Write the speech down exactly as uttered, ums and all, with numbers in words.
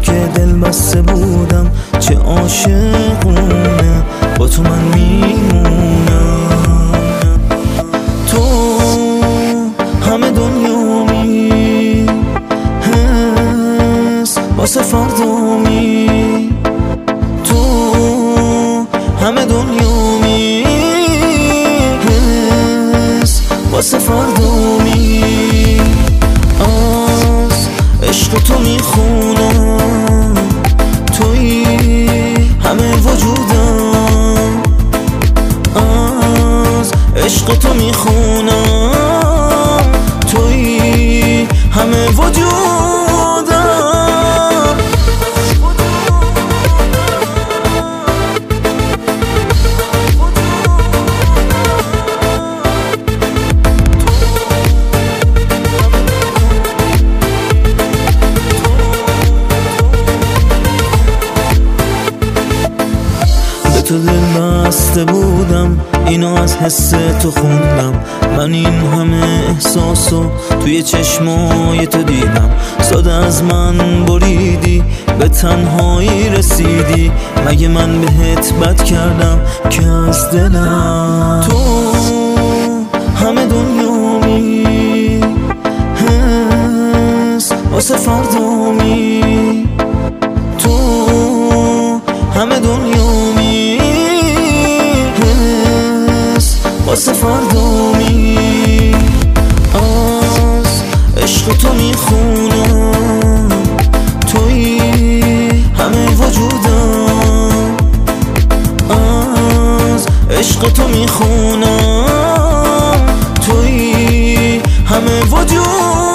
که دل بسته بودم چه عاشقونه، با تو من میمونم. تو همه دنیامی، حس واسه فردامی. تو همه دنیامی، حس واسه فردامی. از عشق تو میخونم، توی همه وجودم. از عشق تو میخونم، توی همه وجودم. تو دل بسته بودم، اینو از حس تو خوندم. من این همه احساسو توی چشمای تو دیدم. ساده از من بریدی، به تنهایی رسیدی. مگه من بهت بد کردم که از دلم؟ تو همه دنیامی، حس واسه فردامی. تو همه دنیامی، واسه فردامی. از عشق تو میخونم، توی همه وجودم. از عشق تو میخونم، توی همه وجودم.